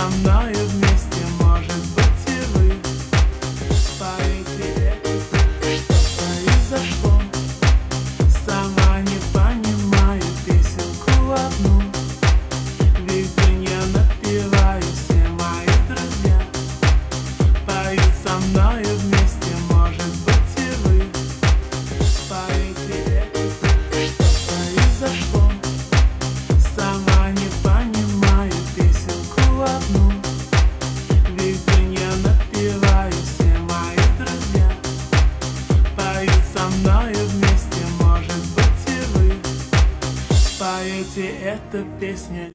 со мною вместе, может быть, и вы поете это, что произошло. Сама не понимаю песенку одну. Весь день я напеваю, все мои друзья поют со мною вместе, может быть, и вы поете это, что произошло. Сама не понимаю песенку одну. Весь день я напеваю, все мои друзья поют со мною вместе, может быть, и вы поете эту песню.